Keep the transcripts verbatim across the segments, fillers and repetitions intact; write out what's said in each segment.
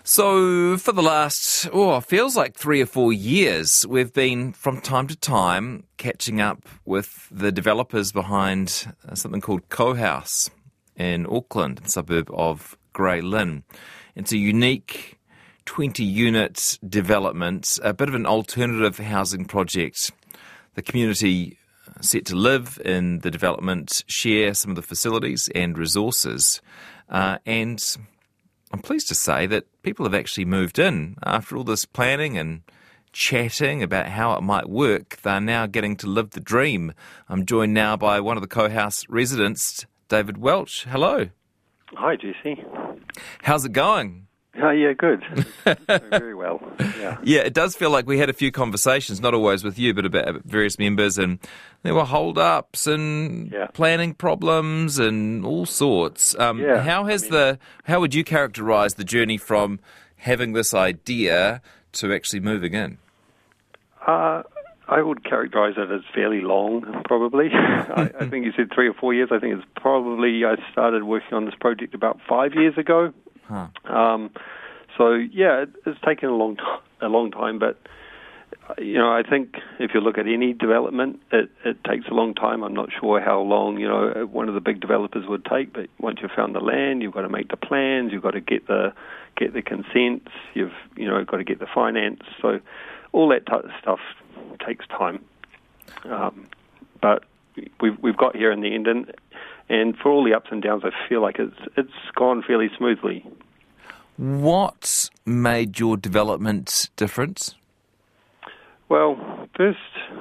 So for the last, oh, it feels like three or four years, we've been from time to time catching up with the developers behind something called Co-House in Auckland, a suburb of Grey Lynn. It's a unique twenty-unit development, a bit of an alternative housing project. The community set to live in the development share some of the facilities and resources, uh, and I'm pleased to say that people have actually moved in. After all this planning and chatting about how it might work, they're now getting to live the dream. I'm joined now by one of the Co-House residents, David Welch. Hello. Hi, Jesse. How's it going? Oh, yeah, good. Very well, yeah. Yeah, it does feel like we had a few conversations, not always with you, but about various members, and there were hold-ups and yeah. planning problems and all sorts. Um, yeah, how has I mean, the how would you characterise the journey from having this idea to actually moving in? Uh, I would characterise it as fairly long, probably. I, I think you said three or four years. I think it's probably, I started working on this project about five years ago. Huh. Um, so yeah, it, it's taken a long, t- a long time. But you know, I think if you look at any development, it, it takes a long time. I'm not sure how long you know one of the big developers would take. But once you've found the land, you've got to make the plans. You've got to get the get the consents. You've you know got to get the finance. So all that type of stuff takes time. Um, but we've we've got here in the end, and and for all the ups and downs, I feel like it's it's gone fairly smoothly. What made your development different? Well, first,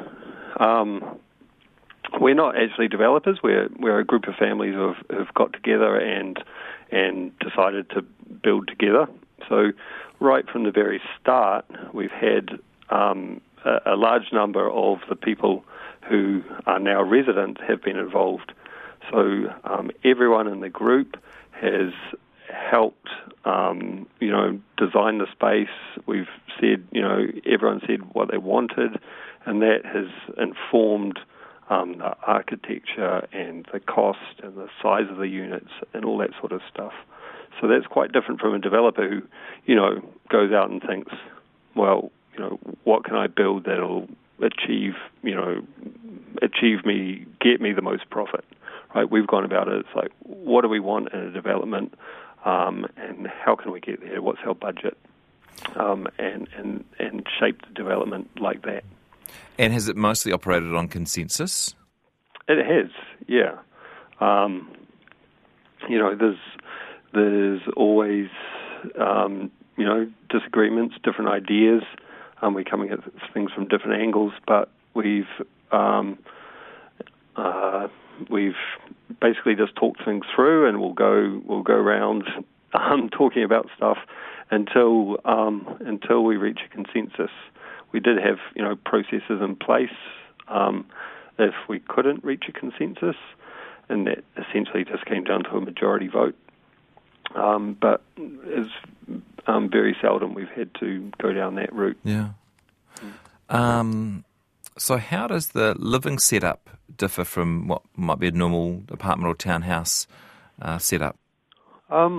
um, we're not actually developers. We're we're a group of families who have, who've got together and and decided to build together. So, right from the very start, we've had um, a, a large number of the people who are now residents have been involved. So, um, everyone in the group has helped, um, you know, design the space. We've said, you know, everyone said what they wanted, and that has informed um, the architecture and the cost and the size of the units and all that sort of stuff. So that's quite different from a developer who, you know, goes out and thinks, well, you know, what can I build that'll achieve, you know, achieve me, get me the most profit, right? We've gone about it, it's like, what do we want in a development? Um, and how can we get there? What's our budget? Um, and, and and shape the development like that. And has it mostly operated on consensus? It has, yeah. Um, you know, there's there's always um, you know disagreements, different ideas. Um, we're coming at things from different angles, but we've um, uh, we've basically just talked things through, and we'll go we'll go around um, talking about stuff until um, until we reach a consensus. We did have you know processes in place um, if we couldn't reach a consensus, and that essentially just came down to a majority vote. Um, but it's um, very seldom we've had to go down that route. Yeah. Um, so how does the living setup differ from what might be a normal apartment or townhouse uh, setup? Um,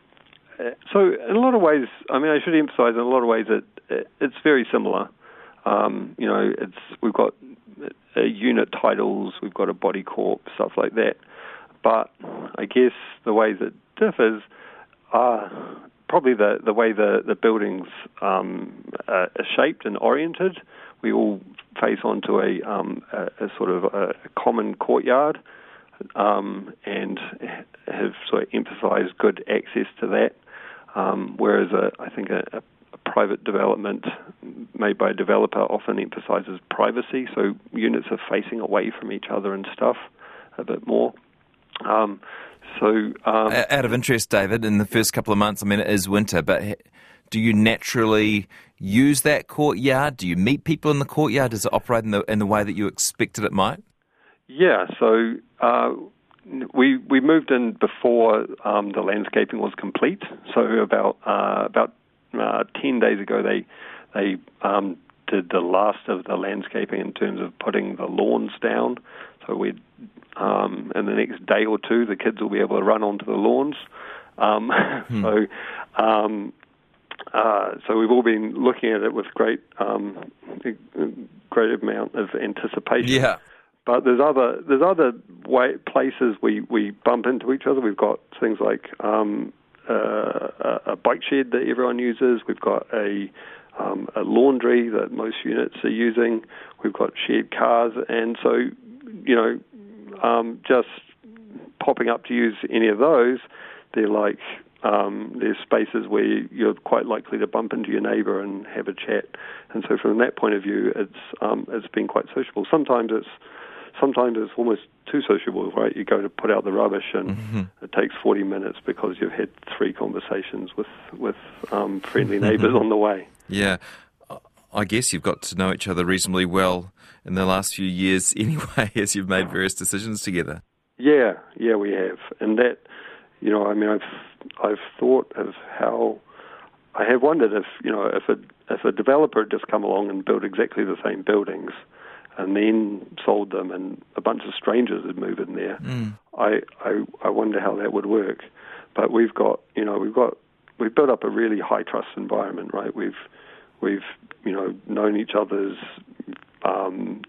so in a lot of ways, I mean, I should emphasise in a lot of ways it, it it's very similar. Um, you know, it's we've got uh, unit titles, we've got a body corp, stuff like that. But I guess the ways it differs are probably the, the way the, the buildings um, are shaped and oriented. We all face onto a, um, a, a sort of a, a common courtyard um, and have sort of emphasised good access to that, um, whereas a, I think a, a, a private development made by a developer often emphasises privacy, so units are facing away from each other and stuff a bit more. Um, so, um, Out of interest, David, in the first couple of months, I mean, it is winter, but do you naturally use that courtyard? Do you meet people in the courtyard? Does it operate in the in the way that you expected it might? Yeah, so uh, we we moved in before um, the landscaping was complete. So about uh, about uh, ten days ago, they they um, did the last of the landscaping in terms of putting the lawns down. So we um, in the next day or two, the kids will be able to run onto the lawns. Um, hmm. So. Um, uh, so we've all been looking at it with great, um, great amount of anticipation. Yeah. But there's other there's other way, places we, we bump into each other. We've got things like um, uh, a bike shed that everyone uses. We've got a um, a laundry that most units are using. We've got shared cars, and so you know, um, just popping up to use any of those, they're like um, there's spaces where you're quite likely to bump into your neighbour and have a chat. And so from that point of view, it's um, it's been quite sociable. Sometimes it's Sometimes it's almost too sociable, right? You go to put out the rubbish and mm-hmm. it takes forty minutes because you've had three conversations with, with um, friendly neighbours on the way. Yeah. I guess you've got to know each other reasonably well in the last few years anyway, as you've made various decisions together. Yeah, yeah, we have. And that, you know, I mean, I've I've thought of how, I have wondered if, you know, if a, if a developer had just come along and built exactly the same buildings and then sold them, and a bunch of strangers would move in there. Mm. I, I I wonder how that would work. But we've got, you know, we've got we've built up a really high trust environment, right? We've we've you know known each other's um,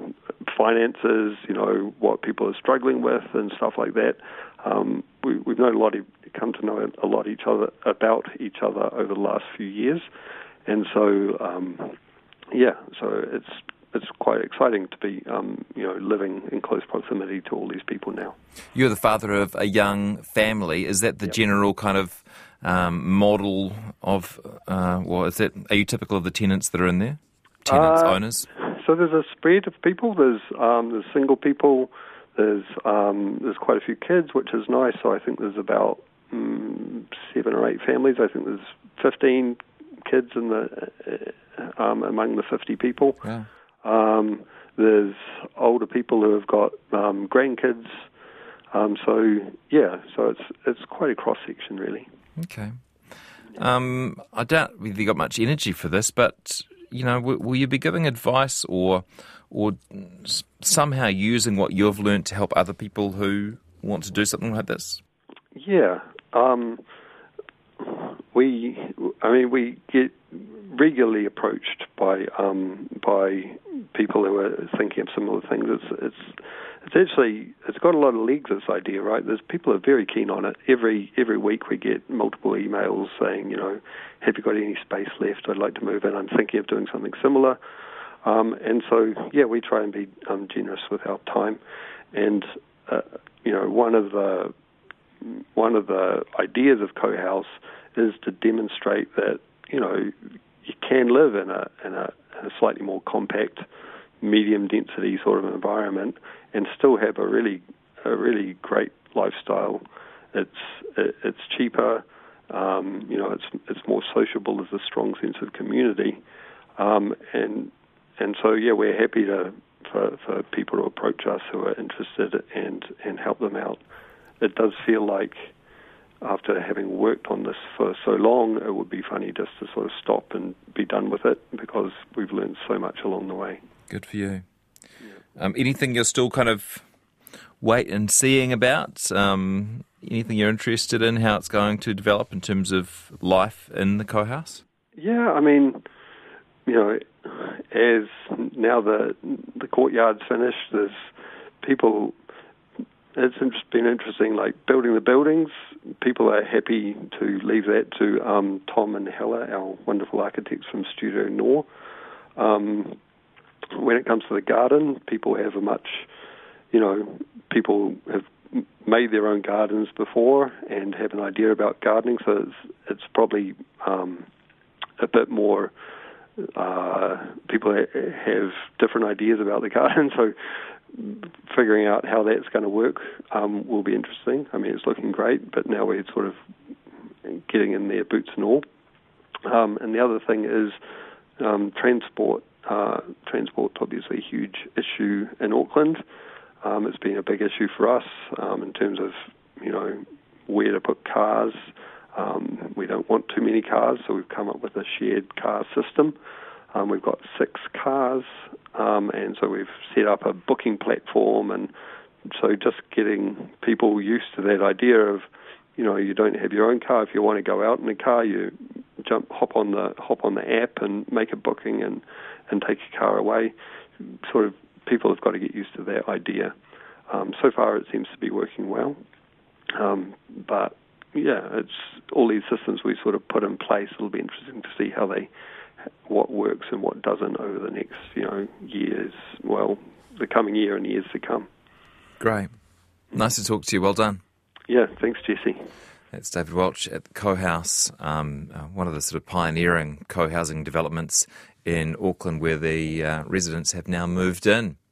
finances, you know, what people are struggling with and stuff like that. Um, we, we've known a lot, of, come to know a lot each other about each other over the last few years, and so um, yeah, so it's. It's quite exciting to be, um, you know, living in close proximity to all these people now. You're the father of a young family. Is that the yep. general kind of um, model of, uh, well, is that, are you typical of the tenants that are in there? Tenants, uh, owners? So there's a spread of people. There's um, there's single people. There's um, there's quite a few kids, which is nice. So I think there's about um, seven or eight families. I think there's fifteen kids in the uh, um, among the fifty people. Wow. Um, there's older people who have got um, grandkids. Um, so yeah, so it's it's quite a cross section really. Okay. Um, I doubt whether you got much energy for this, but you know, w- will you be giving advice or or somehow using what you've learned to help other people who want to do something like this? Yeah. Um, we, I mean, we get regularly approached by um, by people who are thinking of similar things. It's it's it's actually it's got a lot of legs, this idea, right? There's people are very keen on it. Every every week we get multiple emails saying, you know, have you got any space left? I'd like to move in. I'm thinking of doing something similar. Um, and so yeah, we try and be um, generous with our time. And uh, you know, one of the one of the ideas of Co-House is to demonstrate that, you know, you can live in a in a, in a slightly more compact, medium density sort of environment and still have a really a really great lifestyle. It's it, it's cheaper, um, you know, it's it's more sociable. There's a strong sense of community, um, and and so yeah, we're happy to for, for people to approach us who are interested and and help them out. It does feel like, after having worked on this for so long, it would be funny just to sort of stop and be done with it because we've learned so much along the way. Good for you. Yeah. Um, anything you're still kind of wait and seeing about? Um, anything you're interested in, how it's going to develop in terms of life in the Co-House? Yeah, I mean, you know, as now the the courtyard's finished, there's people. It's been interesting, like building the buildings. People are happy to leave that to um, Tom and Hella, our wonderful architects from Studio Nor. Um, when it comes to the garden, people have a much, you know, people have made their own gardens before and have an idea about gardening, so it's, it's probably um, a bit more, uh, people ha- have different ideas about the garden, so figuring out how that's going to work um, will be interesting. I mean, it's looking great, but now we're sort of getting in there, boots and all. Um, and the other thing is um, transport. Uh, transport's obviously a huge issue in Auckland. Um, it's been a big issue for us um, in terms of, you know, where to put cars. Um, we don't want too many cars, so we've come up with a shared car system. Um, we've got six cars, um, and so we've set up a booking platform, and so just getting people used to that idea of, you know, you don't have your own car. If you want to go out in a car, you jump, hop on the hop on the app and make a booking and, and take a car away. Sort of people have got to get used to that idea. Um, so far, it seems to be working well, um, but yeah, it's all these systems we sort of put in place. It'll be interesting to see how they, what works and what doesn't over the next, you know, years. Well, the coming year and years to come. Great, nice to talk to you. Well done. Yeah, thanks, Jesse. That's David Welch at the Co-House, um, uh, one of the sort of pioneering co-housing developments in Auckland, where the uh, residents have now moved in.